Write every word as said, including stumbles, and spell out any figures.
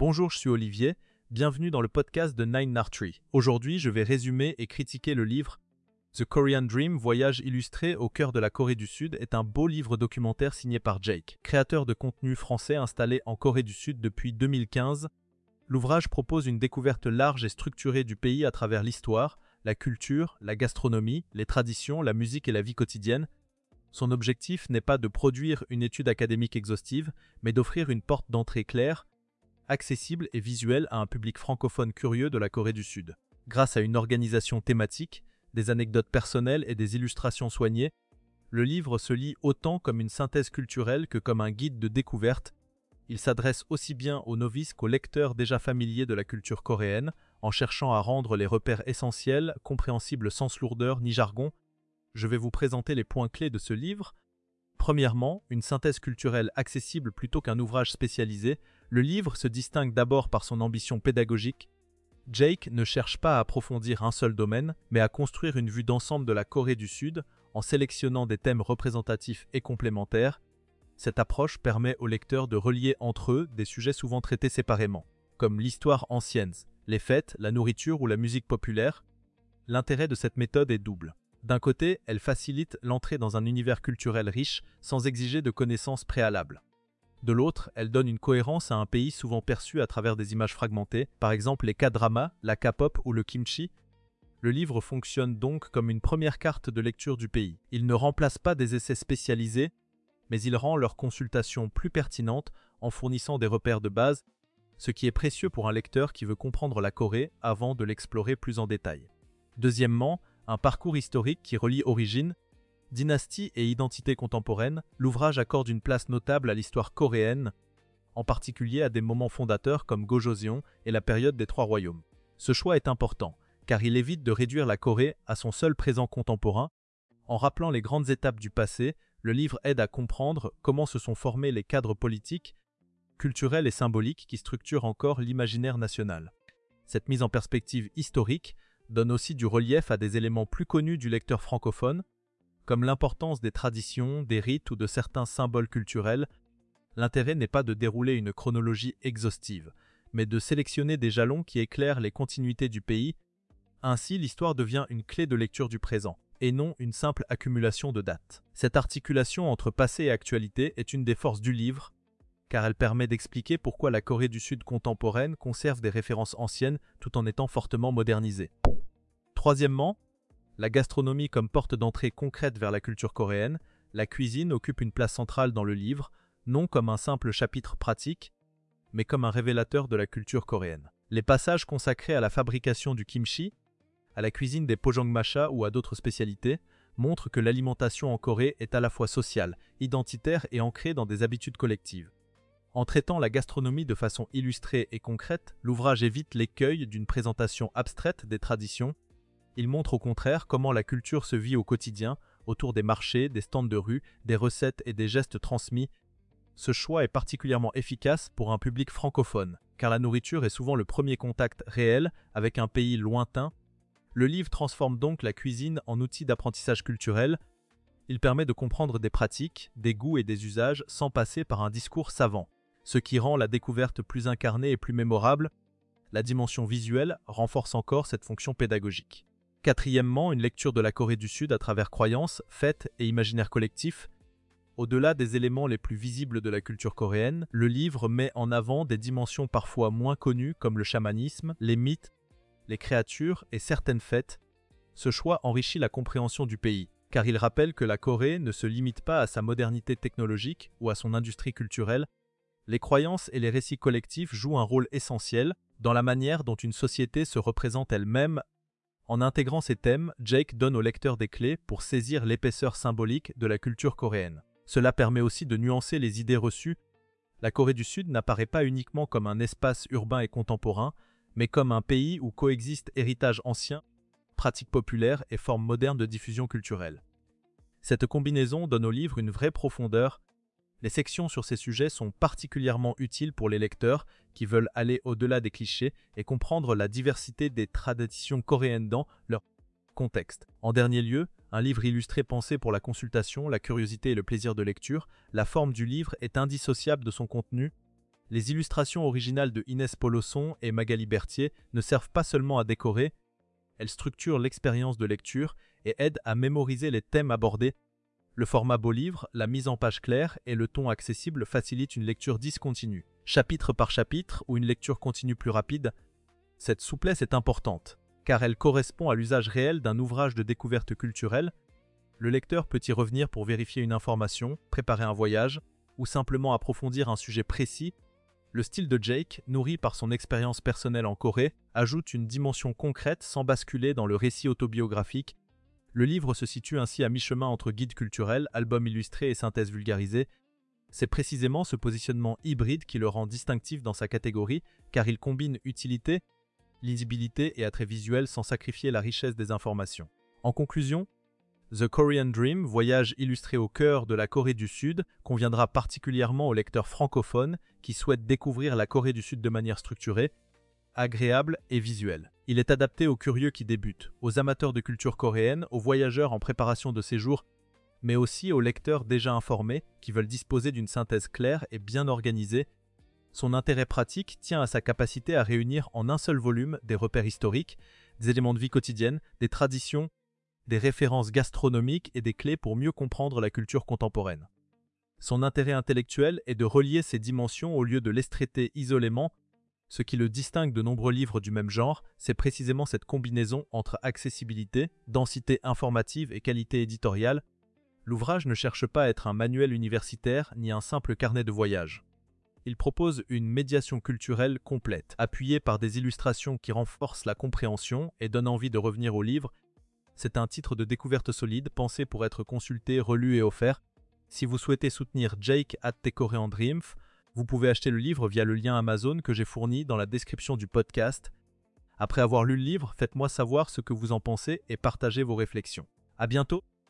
Bonjour, je suis Olivier, bienvenue dans le podcast de Nine Nartree. Aujourd'hui, je vais résumer et critiquer le livre The Korean Dream, voyage illustré au cœur de la Corée du Sud, est un beau livre documentaire signé par Jake, créateur de contenu français installé en Corée du Sud depuis deux mille quinze. L'ouvrage propose une découverte large et structurée du pays à travers l'histoire, la culture, la gastronomie, les traditions, la musique et la vie quotidienne. Son objectif n'est pas de produire une étude académique exhaustive, mais d'offrir une porte d'entrée claire, accessible et visuelle à un public francophone curieux de la Corée du Sud. Grâce à une organisation thématique, des anecdotes personnelles et des illustrations soignées, le livre se lit autant comme une synthèse culturelle que comme un guide de découverte. Il s'adresse aussi bien aux novices qu'aux lecteurs déjà familiers de la culture coréenne, en cherchant à rendre les repères essentiels, compréhensibles sans lourdeur ni jargon. Je vais vous présenter les points clés de ce livre. Premièrement, une synthèse culturelle accessible plutôt qu'un ouvrage spécialisé. Le livre se distingue d'abord par son ambition pédagogique. Jake ne cherche pas à approfondir un seul domaine, mais à construire une vue d'ensemble de la Corée du Sud en sélectionnant des thèmes représentatifs et complémentaires. Cette approche permet aux lecteurs de relier entre eux des sujets souvent traités séparément, comme l'histoire ancienne, les fêtes, la nourriture ou la musique populaire. L'intérêt de cette méthode est double. D'un côté, elle facilite l'entrée dans un univers culturel riche sans exiger de connaissances préalables. De l'autre, elle donne une cohérence à un pays souvent perçu à travers des images fragmentées, par exemple les K-dramas, la K-pop ou le kimchi. Le livre fonctionne donc comme une première carte de lecture du pays. Il ne remplace pas des essais spécialisés, mais il rend leur consultation plus pertinente en fournissant des repères de base, ce qui est précieux pour un lecteur qui veut comprendre la Corée avant de l'explorer plus en détail. Deuxièmement, un parcours historique qui relie origine, dynastie et identité contemporaine. L'ouvrage accorde une place notable à l'histoire coréenne, en particulier à des moments fondateurs comme Gojoseon et la période des Trois Royaumes. Ce choix est important, car il évite de réduire la Corée à son seul présent contemporain. En rappelant les grandes étapes du passé, le livre aide à comprendre comment se sont formés les cadres politiques, culturels et symboliques qui structurent encore l'imaginaire national. Cette mise en perspective historique donne aussi du relief à des éléments plus connus du lecteur francophone, comme l'importance des traditions, des rites ou de certains symboles culturels. L'intérêt n'est pas de dérouler une chronologie exhaustive, mais de sélectionner des jalons qui éclairent les continuités du pays. Ainsi, l'histoire devient une clé de lecture du présent, et non une simple accumulation de dates. Cette articulation entre passé et actualité est une des forces du livre, car elle permet d'expliquer pourquoi la Corée du Sud contemporaine conserve des références anciennes tout en étant fortement modernisée. Troisièmement, la gastronomie comme porte d'entrée concrète vers la culture coréenne. La cuisine occupe une place centrale dans le livre, non comme un simple chapitre pratique, mais comme un révélateur de la culture coréenne. Les passages consacrés à la fabrication du kimchi, à la cuisine des pojangmacha ou à d'autres spécialités, montrent que l'alimentation en Corée est à la fois sociale, identitaire et ancrée dans des habitudes collectives. En traitant la gastronomie de façon illustrée et concrète, l'ouvrage évite l'écueil d'une présentation abstraite des traditions. Il montre au contraire comment la culture se vit au quotidien, autour des marchés, des stands de rue, des recettes et des gestes transmis. Ce choix est particulièrement efficace pour un public francophone, car la nourriture est souvent le premier contact réel avec un pays lointain. Le livre transforme donc la cuisine en outil d'apprentissage culturel. Il permet de comprendre des pratiques, des goûts et des usages sans passer par un discours savant, ce qui rend la découverte plus incarnée et plus mémorable. La dimension visuelle renforce encore cette fonction pédagogique. Quatrièmement, une lecture de la Corée du Sud à travers croyances, fêtes et imaginaire collectif. Au-delà des éléments les plus visibles de la culture coréenne, le livre met en avant des dimensions parfois moins connues comme le chamanisme, les mythes, les créatures et certaines fêtes. Ce choix enrichit la compréhension du pays, car il rappelle que la Corée ne se limite pas à sa modernité technologique ou à son industrie culturelle. Les croyances et les récits collectifs jouent un rôle essentiel dans la manière dont une société se représente elle-même. En intégrant ces thèmes, Jake donne au lecteur des clés pour saisir l'épaisseur symbolique de la culture coréenne. Cela permet aussi de nuancer les idées reçues. La Corée du Sud n'apparaît pas uniquement comme un espace urbain et contemporain, mais comme un pays où coexistent héritage ancien, pratiques populaires et formes modernes de diffusion culturelle. Cette combinaison donne au livre une vraie profondeur. Les sections sur ces sujets sont particulièrement utiles pour les lecteurs qui veulent aller au-delà des clichés et comprendre la diversité des traditions coréennes dans leur contexte. En dernier lieu, un livre illustré pensé pour la consultation, la curiosité et le plaisir de lecture, la forme du livre est indissociable de son contenu. Les illustrations originales de Inès Polosson et Magali Berthier ne servent pas seulement à décorer, elles structurent l'expérience de lecture et aident à mémoriser les thèmes abordés. Le format beau livre, la mise en page claire et le ton accessible facilitent une lecture discontinue, chapitre par chapitre ou une lecture continue plus rapide. Cette souplesse est importante, car elle correspond à l'usage réel d'un ouvrage de découverte culturelle. Le lecteur peut y revenir pour vérifier une information, préparer un voyage ou simplement approfondir un sujet précis. Le style de Jake, nourri par son expérience personnelle en Corée, ajoute une dimension concrète sans basculer dans le récit autobiographique. Le livre se situe ainsi à mi-chemin entre guide culturel, album illustré et synthèse vulgarisée. C'est précisément ce positionnement hybride qui le rend distinctif dans sa catégorie, car il combine utilité, lisibilité et attrait visuel sans sacrifier la richesse des informations. En conclusion, The Korean Dream, voyage illustré au cœur de la Corée du Sud, conviendra particulièrement aux lecteurs francophones qui souhaitent découvrir la Corée du Sud de manière structurée, agréable et visuelle. Il est adapté aux curieux qui débutent, aux amateurs de culture coréenne, aux voyageurs en préparation de séjour, mais aussi aux lecteurs déjà informés qui veulent disposer d'une synthèse claire et bien organisée. Son intérêt pratique tient à sa capacité à réunir en un seul volume des repères historiques, des éléments de vie quotidienne, des traditions, des références gastronomiques et des clés pour mieux comprendre la culture contemporaine. Son intérêt intellectuel est de relier ces dimensions au lieu de les traiter isolément. Ce qui le distingue de nombreux livres du même genre, c'est précisément cette combinaison entre accessibilité, densité informative et qualité éditoriale. L'ouvrage ne cherche pas à être un manuel universitaire ni un simple carnet de voyage. Il propose une médiation culturelle complète, appuyée par des illustrations qui renforcent la compréhension et donnent envie de revenir au livre. C'est un titre de découverte solide, pensé pour être consulté, relu et offert. Si vous souhaitez soutenir Jake at The Korean Dream, vous pouvez acheter le livre via le lien Amazon que j'ai fourni dans la description du podcast. Après avoir lu le livre, faites-moi savoir ce que vous en pensez et partagez vos réflexions. À bientôt!